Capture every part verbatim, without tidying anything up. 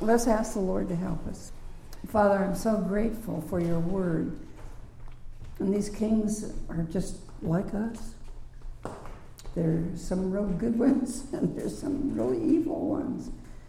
Let's ask the Lord to help us. Father, I'm so grateful for your word. And these kings are just like us. There's some real good ones, and there's some really evil ones.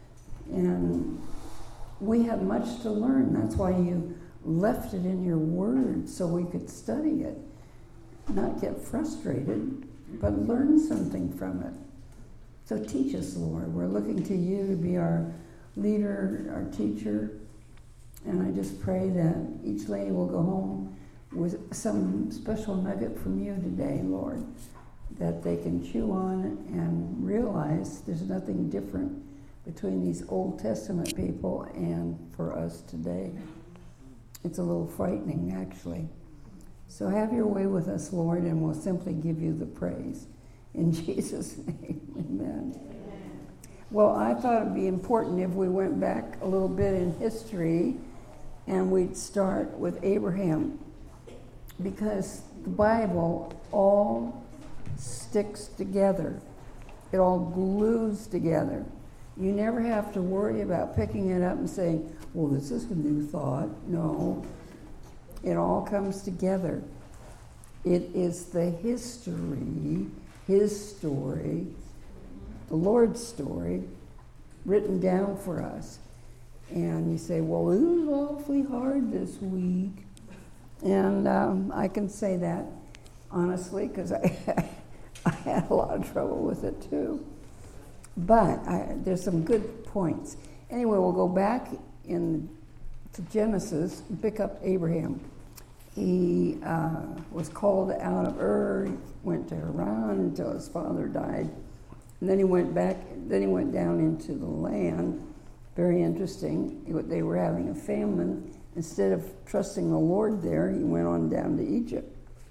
And we have much to learn. That's why you left it in your word, so we could study it. Not get frustrated, but learn something from it. So teach us, Lord. We're looking to you to be our leader, our teacher. And I just pray that each lady will go home with some special nugget from you today, Lord, that they can chew on and realize there's nothing different between these Old Testament people and for us today. It's a little frightening, actually. So have your way with us, Lord, and we'll simply give you the praise. In Jesus' name, amen. Amen. Well, I thought it'd be important if we went back a little bit in history and we'd start with Abraham, because the Bible all sticks together. It all glues together. You never have to worry about picking it up and saying, well, this is a new thought. No. It all comes together. It is the history, his story, the Lord's story, written down for us. And you say, well, it was awfully hard this week. And um, I can say that honestly, because I, I had a lot of trouble with it too. But I, there's some good points. Anyway, we'll go back in to Genesis and pick up Abraham. He uh, was called out of Ur, went to Haran until his father died. And then he went back, then he went down into the land. Very interesting. They were having a famine. Instead of trusting the Lord there, he went on down to Egypt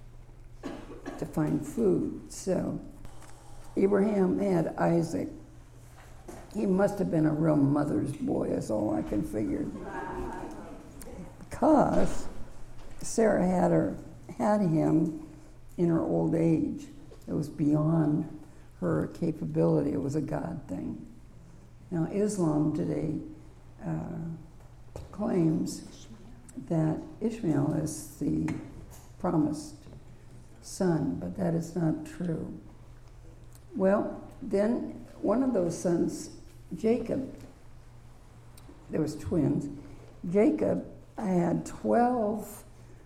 to find food. So Abraham had Isaac. He must have been a real mother's boy, is all I can figure. Because Sarah had her had him in her old age. It was beyond her capability. It was a God thing. Now, Islam today uh, claims that Ishmael is the promised son, but that is not true. Well, then one of those sons, Jacob, there was twins. Jacob had twelve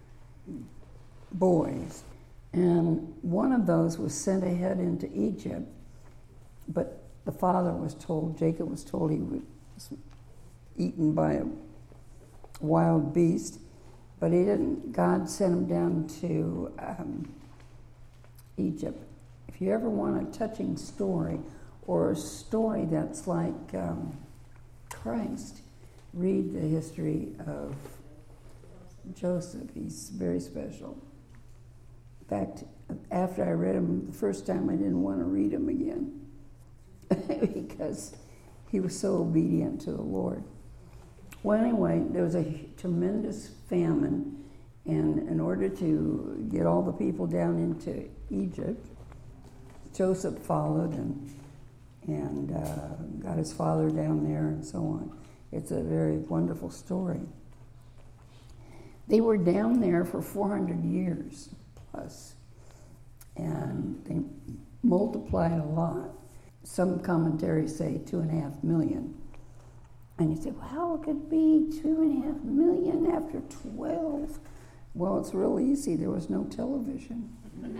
boys, and one of those was sent ahead into Egypt, but the father was told, Jacob was told he was eaten by a wild beast, but he didn't. God sent him down to um, Egypt. If you ever want a touching story, or a story that's like um, Christ, read the history of Joseph. He's very special. In fact, after I read him the first time, I didn't want to read him again because he was so obedient to the Lord. Well, anyway, there was a tremendous famine, and in order to get all the people down into Egypt, Joseph followed and and uh, got his father down there and so on. It's a very wonderful story. They were down there for four hundred years plus, and they multiplied a lot. Some commentaries say two and a half million. And you say, well, how could it be two and a half million after twelve? Well, it's real easy. There was no television.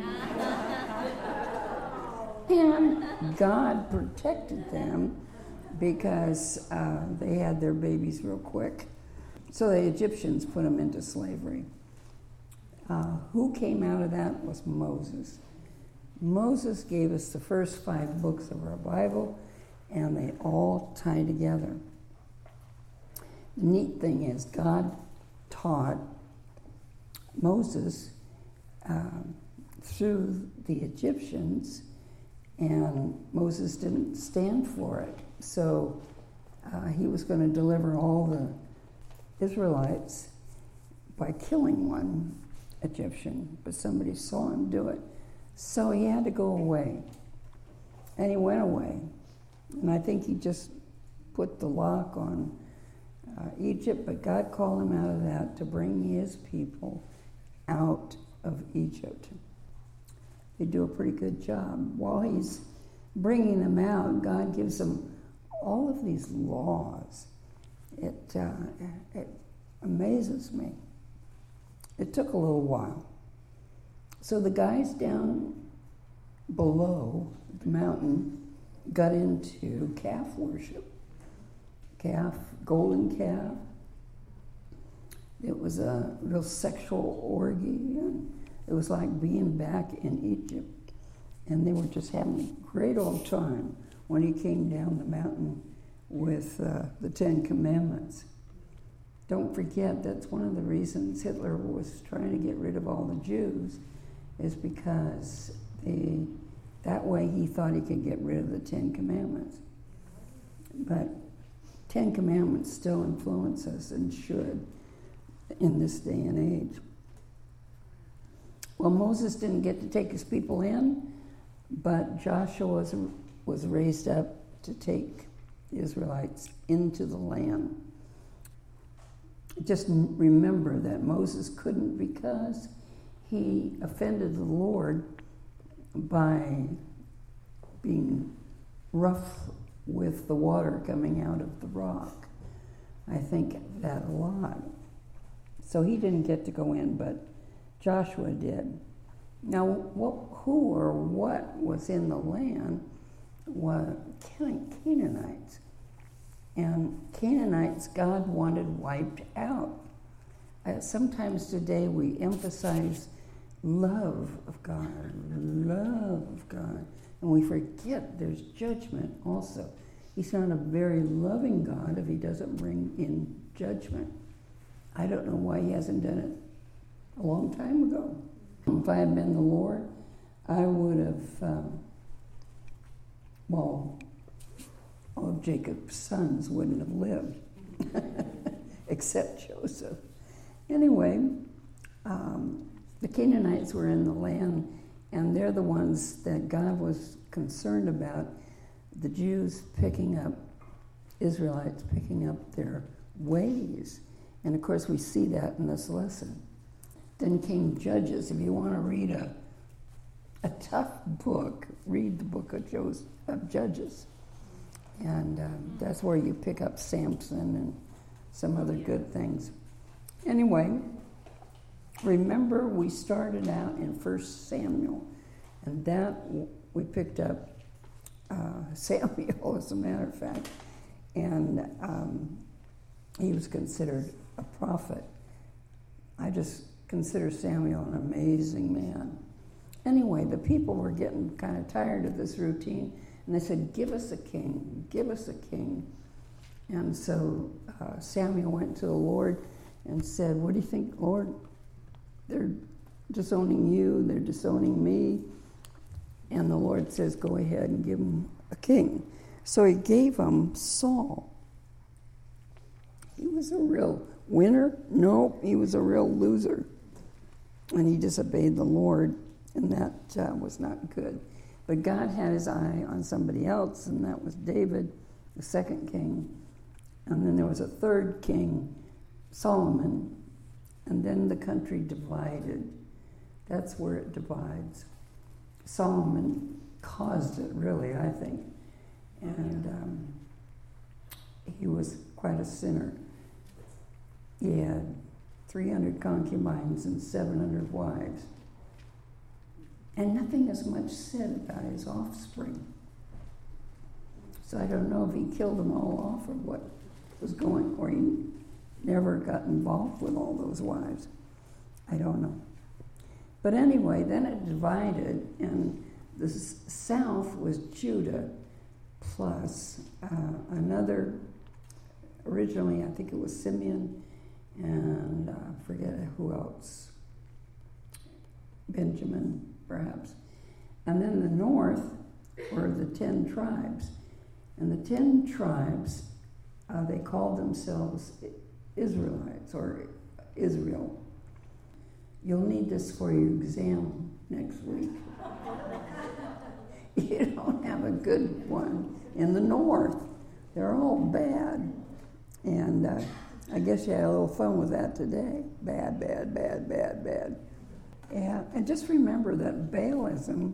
And God protected them because uh, they had their babies real quick. So the Egyptians put them into slavery. Uh, who came out of that was Moses. Moses gave us the first five books of our Bible, and they all tie together. The neat thing is God taught Moses uh, through the Egyptians, and Moses didn't stand for it. So uh, he was going to deliver all the Israelites by killing one Egyptian, but somebody saw him do it. So he had to go away. And he went away. And I think he just put the lock on uh, Egypt, but God called him out of that to bring his people out of Egypt. They do a pretty good job. While he's bringing them out, God gives them all of these laws. It, uh, it amazes me. It took a little while. So the guys down below the mountain got into calf worship. Calf, golden calf. It was a real sexual orgy, and it was like being back in Egypt. And they were just having a great old time when he came down the mountain with uh, the Ten Commandments. Don't forget, that's one of the reasons Hitler was trying to get rid of all the Jews, is because they, that way he thought he could get rid of the Ten Commandments. But Ten Commandments still influence us and should in this day and age. Well, Moses didn't get to take his people in, but Joshua was, was raised up to take the Israelites into the land. Just remember that Moses couldn't because he offended the Lord by being rough with the water coming out of the rock. I think that a lot. So he didn't get to go in, but Joshua did. Now, what, who or what was in the land were Canaanites. And Canaanites, God wanted wiped out. Uh, sometimes today we emphasize love of God, love of God, and we forget there's judgment also. He's not a very loving God if he doesn't bring in judgment. I don't know why he hasn't done it a long time ago. If I had been the Lord, I would have, um, well, all of Jacob's sons wouldn't have lived, except Joseph. Anyway, um, the Canaanites were in the land, and they're the ones that God was concerned about, the Jews picking up, Israelites picking up their ways. And of course, we see that in this lesson. Then came Judges. If you want to read a, a tough book, read the book of, Joseph, of Judges. And um, that's where you pick up Samson and some other good things. Anyway, remember we started out in First Samuel, and that we picked up uh, Samuel, as a matter of fact, and um, he was considered a prophet. I just consider Samuel an amazing man. Anyway, the people were getting kind of tired of this routine, and they said, give us a king, give us a king. And so uh, Samuel went to the Lord and said, what do you think, Lord? They're disowning you, they're disowning me. And the Lord says, go ahead and give them a king. So he gave them Saul. He was a real winner? No, he was a real loser. And he disobeyed the Lord, and that uh, was not good. But God had his eye on somebody else, and that was David, the second king. And then there was a third king, Solomon, and then the country divided. That's where it divides. Solomon caused it, really, I think. And um, he was quite a sinner. He had three hundred concubines and seven hundred wives. And nothing is much said about his offspring. So I don't know if he killed them all off or what was going, or he never got involved with all those wives. I don't know. But anyway, then it divided, and the s- south was Judah plus uh, another, originally I think it was Simeon, and I uh, forget who else, Benjamin, perhaps. And then the north were the ten tribes. And the ten tribes, uh, they called themselves Israelites, or Israel. You'll need this for your exam next week. You don't have a good one in the north. They're all bad. And uh, I guess you had a little fun with that today. Bad, bad, bad, bad, bad. Yeah, and just remember that Baalism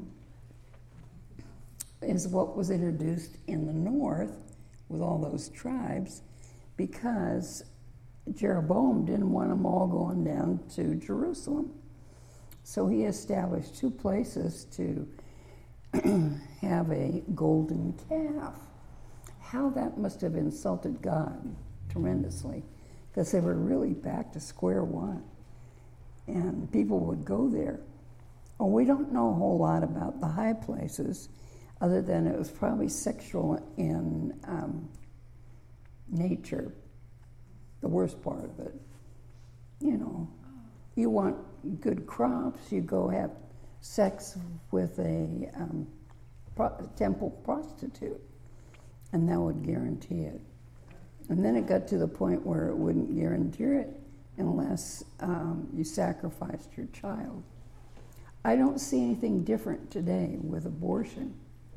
is what was introduced in the north with all those tribes because Jeroboam didn't want them all going down to Jerusalem. So he established two places to have a golden calf. How that must have insulted God tremendously, because they were really back to square one. And people would go there. Oh, we don't know a whole lot about the high places, other than it was probably sexual in um, nature, the worst part of it. You know, you want good crops, you go have sex with a um, pro- temple prostitute, and that would guarantee it. And then it got to the point where it wouldn't guarantee it unless um, you sacrificed your child. I don't see anything different today with abortion,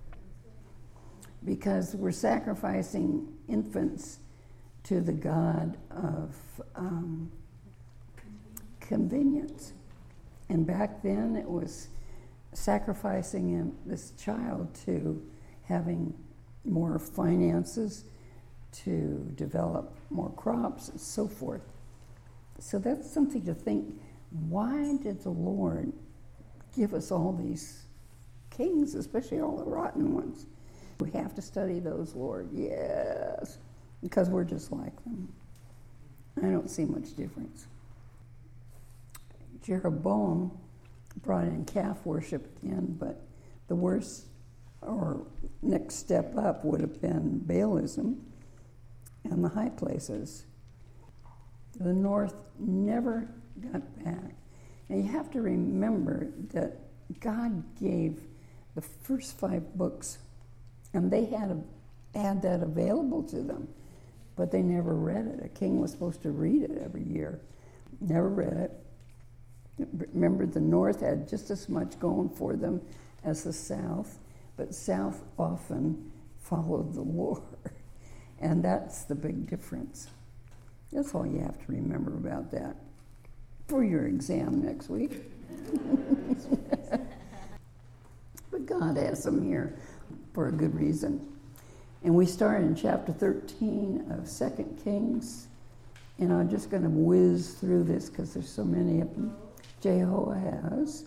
because we're sacrificing infants to the god of um, convenience. And back then it was sacrificing him, this child to having more finances, to develop more crops and so forth. So that's something to think. Why did the Lord give us all these kings, especially all the rotten ones? We have to study those, Lord, yes, because we're just like them. I don't see much difference. Jeroboam brought in calf worship again, but the worst or next step up would have been Baalism and the high places. The north never got back. And you have to remember that God gave the first five books, and they had, a, had that available to them, but they never read it. A king was supposed to read it every year. Never read it. Remember, the north had just as much going for them as the south, but south often followed the Lord. And that's the big difference. That's all you have to remember about that for your exam next week. But God has them here for a good reason. And we start in chapter thirteen of Second Kings. And I'm just going to whiz through this because there's so many of them. Jehoahaz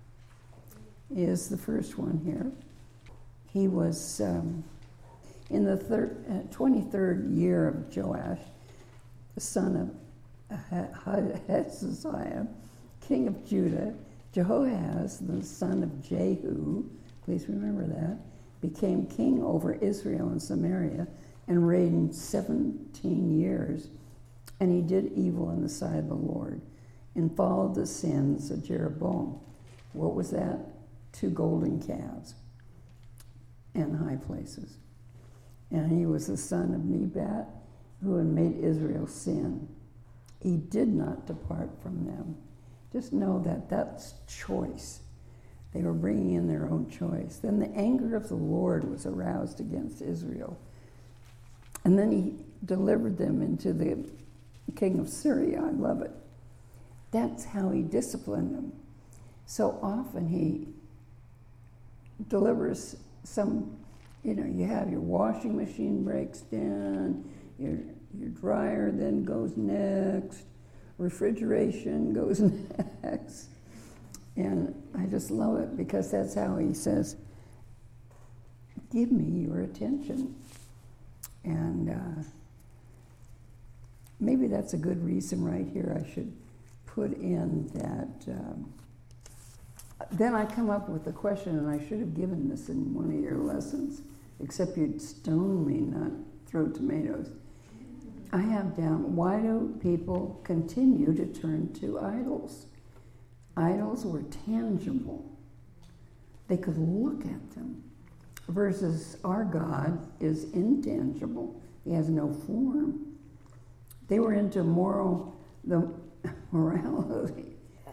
is the first one here. He was um, in the thir- uh, twenty-third year of Joash, the son of Hezekiah, king of Judah. Jehoahaz, the son of Jehu, please remember that, became king over Israel and Samaria and reigned seventeen years. And he did evil in the sight of the Lord and followed the sins of Jeroboam. What was that? Two golden calves and high places. And he was the son of Nebat, who had made Israel sin. He did not depart from them. Just know that that's choice. They were bringing in their own choice. Then the anger of the Lord was aroused against Israel. And then he delivered them into the king of Syria. I love it. That's how he disciplined them. So often he delivers some, you know, you have your washing machine breaks down, your, your dryer then goes next, refrigeration goes next. And I just love it because that's how he says, give me your attention. And uh, maybe that's a good reason right here. I should put in that. Um, then I come up with the question, and I should have given this in one of your lessons, except you'd stone me, not throw tomatoes. I have down, why do people continue to turn to idols? Idols were tangible. They could look at them. Versus our God is intangible. He has no form. They were into moral, the morality.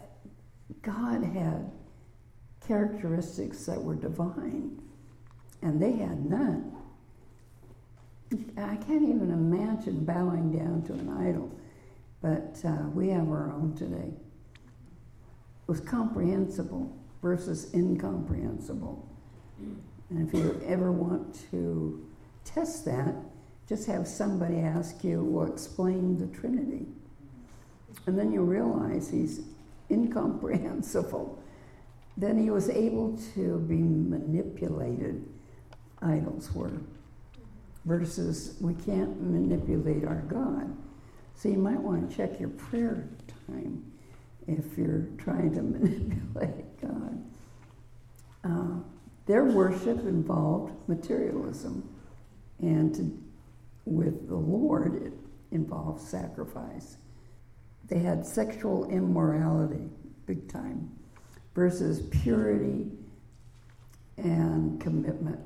God had characteristics that were divine, and they had none. I can't even imagine bowing down to an idol but uh, we have our own today. It was comprehensible versus incomprehensible. And if you ever want to test that, just have somebody ask you, well, explain the Trinity. And then you realize he's incomprehensible. Then he was able to be manipulated, idols were, versus we can't manipulate our God. So you might want to check your prayer time if you're trying to manipulate God. Uh, their worship involved materialism, and to, with the Lord, it involved sacrifice. They had sexual immorality, big time, versus purity and commitment.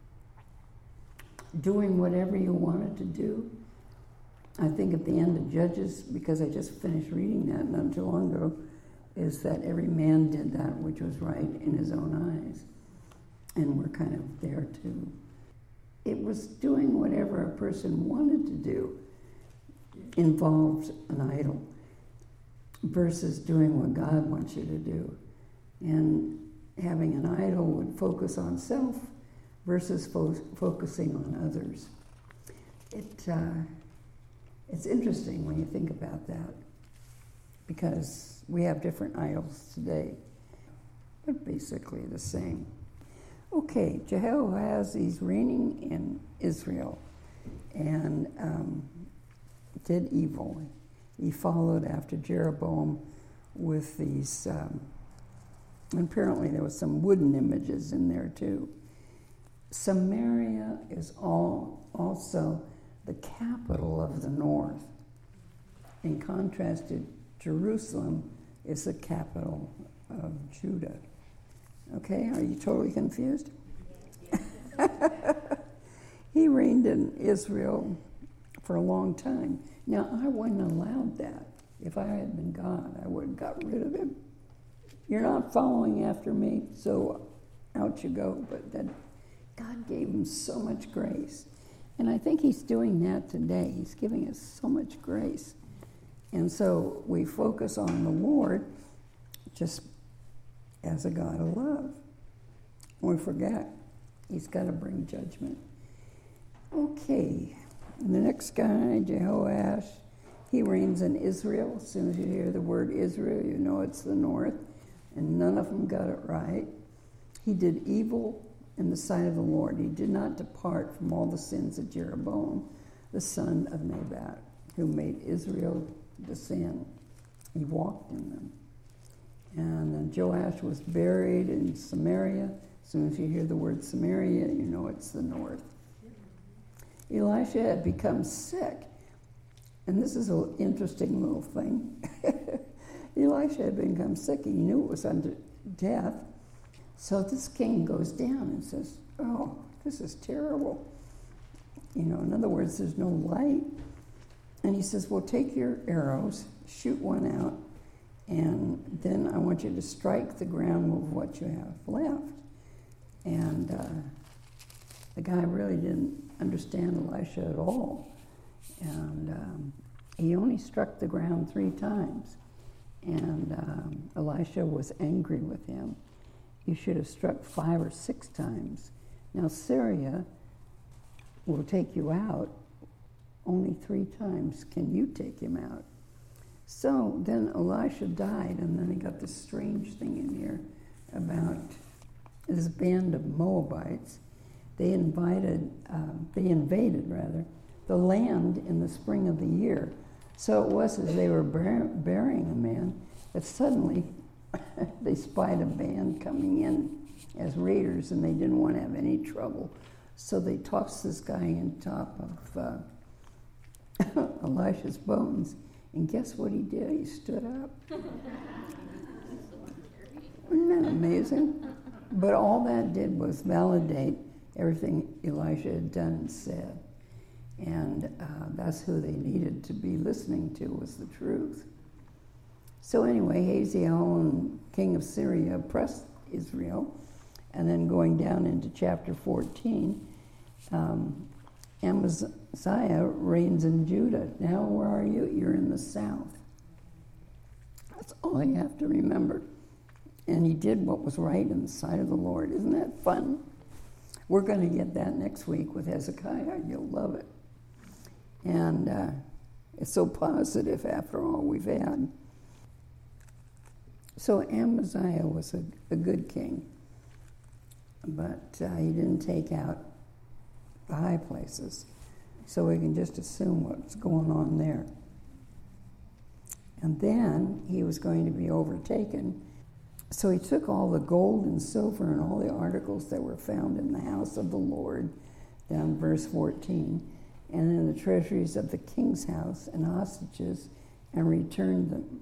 Doing whatever you wanted to do. I think at the end of Judges, because I just finished reading that not too long ago, is that every man did that which was right in his own eyes. And we're kind of there too. It was doing whatever a person wanted to do involved an idol versus doing what God wants you to do. And having an idol would focus on self versus fo- focusing on others. It uh, it's interesting when you think about that, because we have different idols today, but basically the same. Okay, Jehoahaz is reigning in Israel and um, did evil. He followed after Jeroboam with these, um, and apparently there was some wooden images in there too. Samaria is all also the capital of the north. In contrast to Jerusalem, is the capital of Judah. Okay, are you totally confused? He reigned in Israel for a long time. Now, I wouldn't have allowed that. If I had been God, I would have got rid of him. You're not following after me, so out you go. But then God gave him so much grace. And I think he's doing that today. He's giving us so much grace. And so we focus on the Lord just as a God of love. We forget he's got to bring judgment. Okay, and the next guy, Jehoash, he reigns in Israel. As soon as you hear the word Israel, you know it's the north, and none of them got it right. He did evil in the sight of the Lord. He did not depart from all the sins of Jeroboam, the son of Nebat, who made Israel to sin. He walked in them. And then Joash was buried in Samaria. As soon as you hear the word Samaria, you know it's the north. Elisha had become sick. And this is an interesting little thing. Elisha had become sick. He knew it was unto death. So this king goes down and says, oh, this is terrible. You know, in other words, there's no light. And he says, well, take your arrows, shoot one out, and then I want you to strike the ground with what you have left. And uh, the guy really didn't understand Elisha at all. And um, he only struck the ground three times. And um, Elisha was angry with him. You should have struck five or six times. Now, Syria will take you out. Only three times can you take him out. So then Elisha died, and then he got this strange thing in here about this band of Moabites. They invited, um, they invaded rather, the land in the spring of the year. So it was as they were bur- burying a man, that suddenly they spied a band coming in as raiders, and they didn't want to have any trouble. So they tossed this guy on top of uh, Elisha's bones. And guess what he did? He stood up. Isn't that amazing? But all that did was validate everything Elisha had done and said. And uh, that's who they needed to be listening to, was the truth. So anyway, Hazael, king of Syria, oppressed Israel. And then going down into chapter fourteen, um, Amaz- Uzziah reigns in Judah. Now where are you? You're in the south. That's all you have to remember. And he did what was right in the sight of the Lord. Isn't that fun? We're going to get that next week with Hezekiah. You'll love it. And uh, it's so positive after all we've had. So Amaziah was a, a good king, but uh, he didn't take out the high places. So we can just assume what's going on there. And then he was going to be overtaken. So he took all the gold and silver and all the articles that were found in the house of the Lord, down verse fourteen, and in the treasuries of the king's house and hostages, and returned them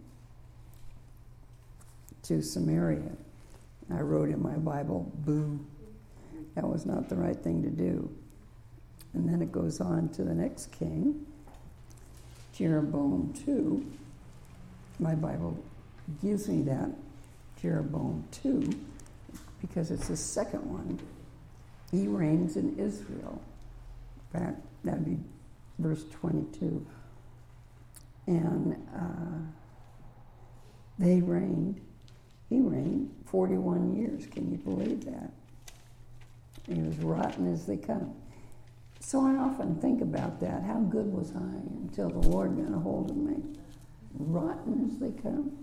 to Samaria. I wrote in my Bible, boo. That was not the right thing to do. And then it goes on to the next king, Jeroboam the second. My Bible gives me that, Jeroboam the second, because it's the second one. He reigns in Israel. In fact, that'd be verse twenty-two. And uh, they reigned, he reigned forty-one years. Can you believe that? He was rotten as they come. So I often think about that. How good was I until the Lord got a hold of me? Rotten as they come.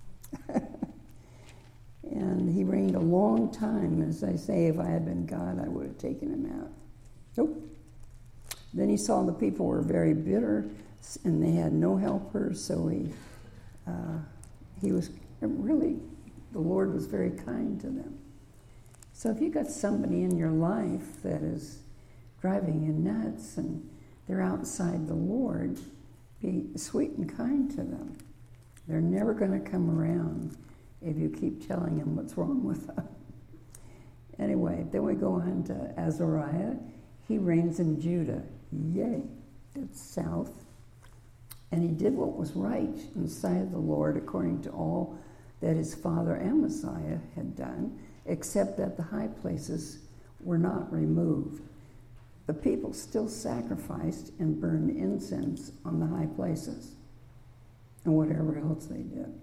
And he reigned a long time. As I say, if I had been God, I would have taken him out. Nope. Then he saw the people were very bitter, and they had no helpers, so he, uh, he was really, the Lord was very kind to them. So if you got somebody in your life that is driving you nuts and they're outside the Lord, be sweet and kind to them. They're never going to come around if you keep telling them what's wrong with them. Anyway, then we go on to Azariah. He reigns in Judah. Yay, it's south. And he did what was right in the sight of the Lord according to all that his father Amaziah had done, except that the high places were not removed. The people still sacrificed and burned incense on the high places and whatever else they did.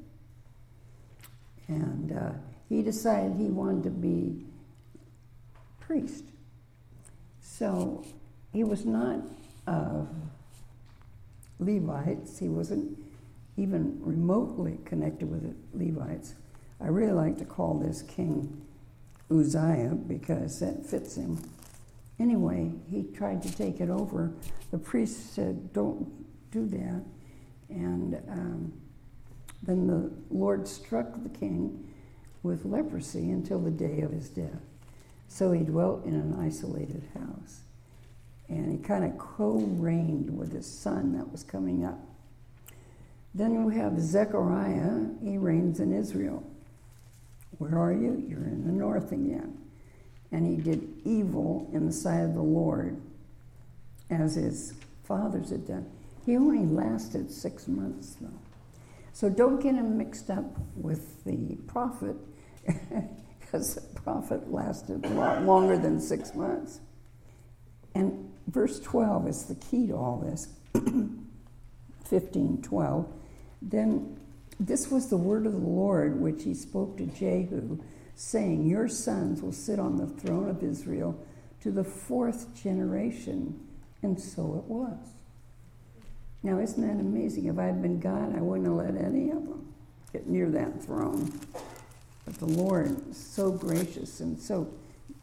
And uh, he decided he wanted to be priest. So he was not of Levites. He wasn't even remotely connected with the Levites. I really like to call this king Uzziah because that fits him. Anyway, he tried to take it over. The priest said, don't do that. And um, then the Lord struck the king with leprosy until the day of his death. So he dwelt in an isolated house. And he kind of co-reigned with his son that was coming up. Then we have Zechariah. He reigns in Israel. Where are you? You're in the north again. And he did evil in the sight of the Lord, as his fathers had done. He only lasted six months, though. So don't get him mixed up with the prophet, because the prophet lasted a lot longer than six months. And verse twelve is the key to all this. fifteen twelve. Then this was the word of the Lord which he spoke to Jehu, saying, your sons will sit on the throne of Israel to the fourth generation. And so it was. Now, isn't that amazing? If I had been God, I wouldn't have let any of them get near that throne. But the Lord is so gracious and so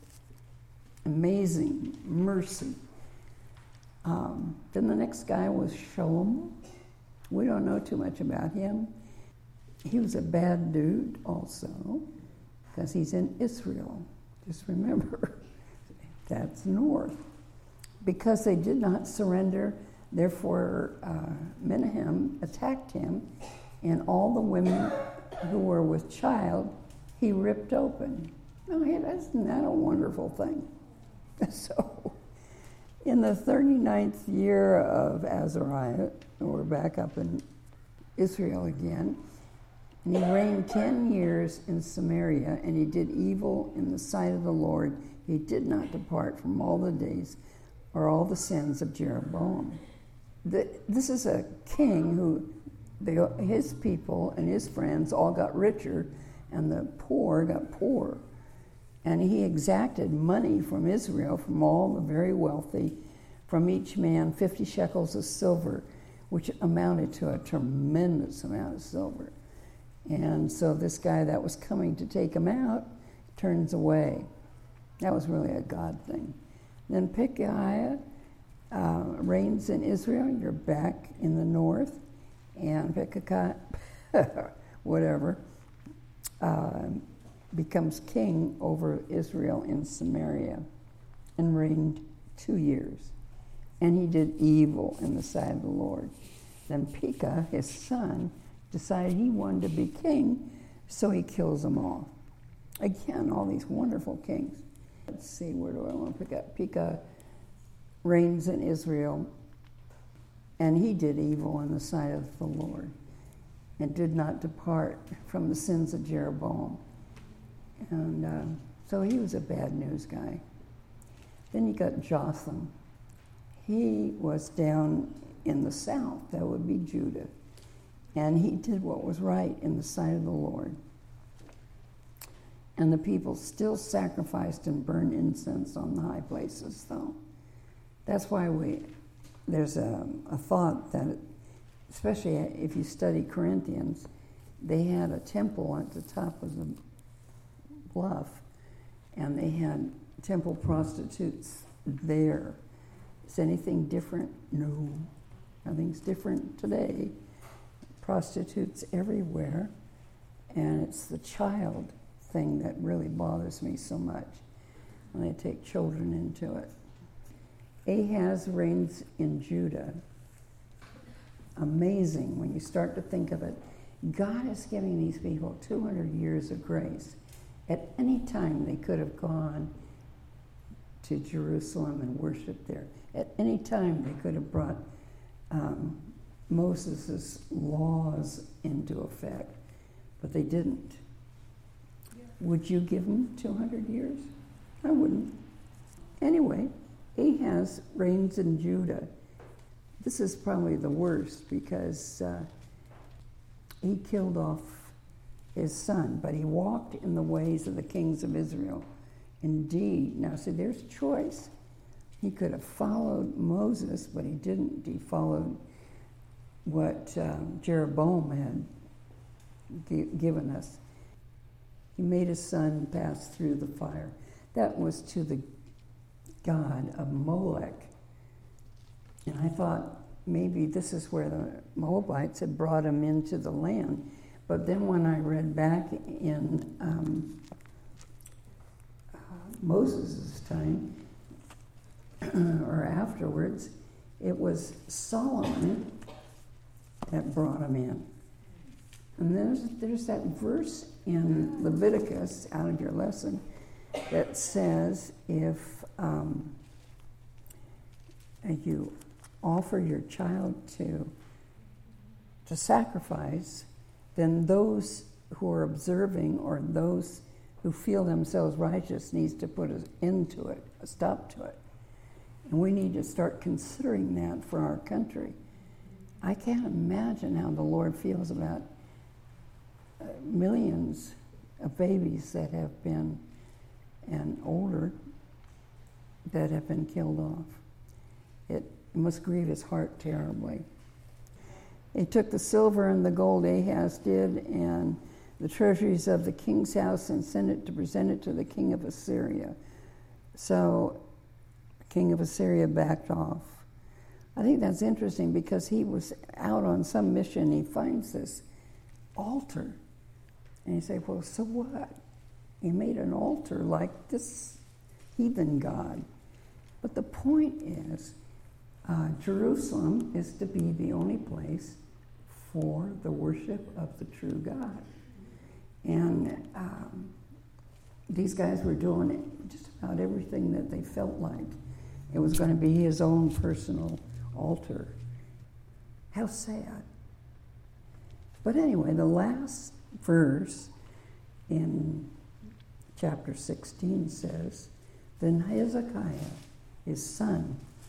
amazing mercy. Um, then the next guy was Shalom. We don't know too much about him. He was a bad dude also, because he's in Israel. Just remember, that's north. Because they did not surrender, therefore uh, Menahem attacked him, and all the women who were with child, he ripped open. Oh, hey, isn't that a wonderful thing? So, in the thirty-ninth year of Azariah, we're back up in Israel again, and he reigned ten years in Samaria, and he did evil in the sight of the Lord. He did not depart from all the days are all the sins of Jeroboam. The, this is a king who, the, his people and his friends all got richer, and the poor got poorer. And he exacted money from Israel, from all the very wealthy, from each man fifty shekels of silver, which amounted to a tremendous amount of silver. And so this guy that was coming to take him out turns away. That was really a God thing. Then Pekahiah uh, reigns in Israel. You're back in the north. And Pekahiah, whatever, uh, becomes king over Israel in Samaria and reigned two years. And he did evil in the sight of the Lord. Then Pekah, his son, decided he wanted to be king, so he kills them all. Again, all these wonderful kings. Let's see, where do I want to pick up? Pekah reigns in Israel, and he did evil in the sight of the Lord and did not depart from the sins of Jeroboam. And uh, so he was a bad news guy. Then you got Jotham. He was down in the south, that would be Judah, and he did what was right in the sight of the Lord. And the people still sacrificed and burned incense on the high places, though. That's why we, there's a, a thought that, especially if you study Corinthians, they had a temple at the top of the bluff, and they had temple prostitutes there. Is anything different? No. Nothing's different today. Prostitutes everywhere, and it's the child thing that really bothers me so much when they take children into it. Ahaz reigns in Judah. Amazing when you start to think of it. God is giving these people two hundred years of grace. At any time they could have gone to Jerusalem and worshiped there. At any time they could have brought um, Moses' laws into effect, but they didn't. Yeah. Would you give them two hundred years? I wouldn't. Anyway, Ahaz reigns in Judah. This is probably the worst because uh, he killed off his son, but he walked in the ways of the kings of Israel. Indeed, now see, there's choice. He could have followed Moses, but he didn't. He followed what um, Jeroboam had g- given us. He made his son pass through the fire. That was to the god of Molech. And I thought maybe this is where the Moabites had brought him into the land. But then when I read back in um, uh, Moses' time, or afterwards, it was Solomon that brought him in. And there's, there's that verse in Leviticus, out of your lesson, that says if um, you offer your child to, to sacrifice, then those who are observing or those who feel themselves righteous needs to put an end to it, a stop to it. And we need to start considering that for our country. I can't imagine how the Lord feels about uh, millions of babies that have been, and older, that have been killed off. It must grieve his heart terribly. He took the silver and the gold, Ahaz did, and the treasuries of the king's house and sent it to present it to the king of Assyria. So the king of Assyria backed off. I think that's interesting because he was out on some mission. He finds this altar. And you say, well, so what? He made an altar like this heathen god. But the point is, uh, Jerusalem is to be the only place for the worship of the true God. And um, these guys were doing just about everything that they felt like. It was going to be his own personal altar. How sad. But anyway, the last verse in chapter sixteen says, then Hezekiah, his son,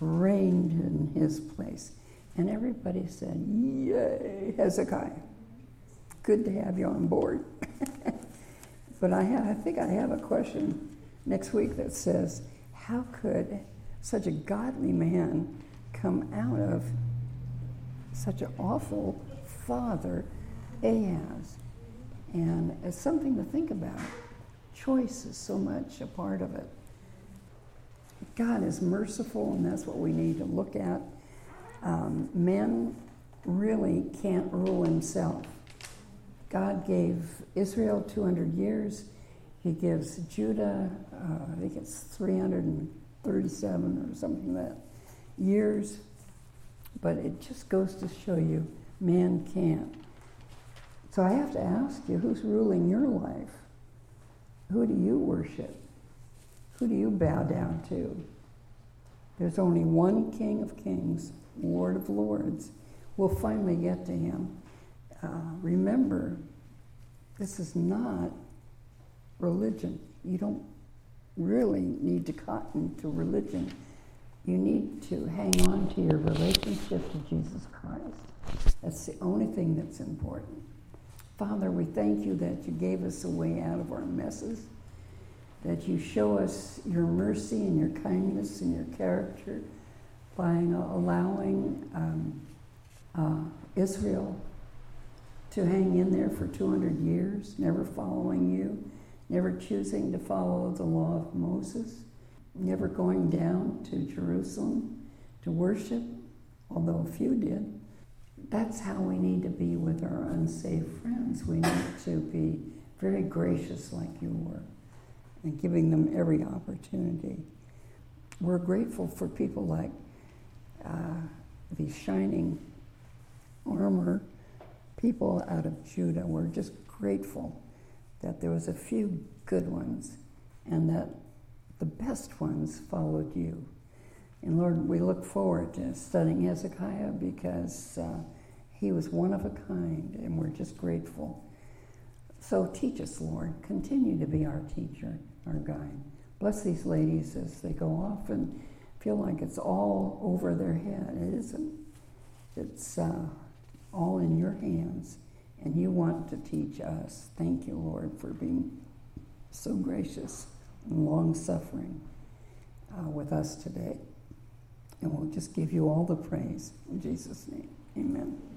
reigned in his place. And everybody said, yay, Hezekiah. Good to have you on board. But I, have, I think I have a question next week that says, how could such a godly man come out of such an awful father, Ahaz? And it's something to think about. Choice is so much a part of it. God is merciful, and that's what we need to look at. Um, man really can't rule himself. God gave Israel two hundred years. He gives Judah, uh, I think it's three hundred thirty-seven or something like that, years. But it just goes to show you, man can't. So I have to ask you, who's ruling your life? Who do you worship? Who do you bow down to? There's only one King of Kings, Lord of Lords. We'll finally get to him. Uh, remember, this is not religion. You don't really need to cotton to religion. You need to hang on to your relationship to Jesus Christ. That's the only thing that's important. Father, we thank you that you gave us a way out of our messes, that you show us your mercy and your kindness and your character by allowing um, uh, Israel to hang in there for two hundred years, never following you, never choosing to follow the law of Moses, never going down to Jerusalem to worship, although a few did. That's how we need to be with our unsaved friends. We need to be very gracious like you were and giving them every opportunity. We're grateful for people like uh, these shining armor people out of Judah. We're just grateful that there was a few good ones and that the best ones followed you. And Lord, we look forward to studying Hezekiah because uh, he was one of a kind, and we're just grateful. So teach us, Lord. Continue to be our teacher, our guide. Bless these ladies as they go off and feel like it's all over their head. It isn't. It's uh, all in your hands, and you want to teach us. Thank you, Lord, for being so gracious and long-suffering uh, with us today. And we'll just give you all the praise. In Jesus' name, amen.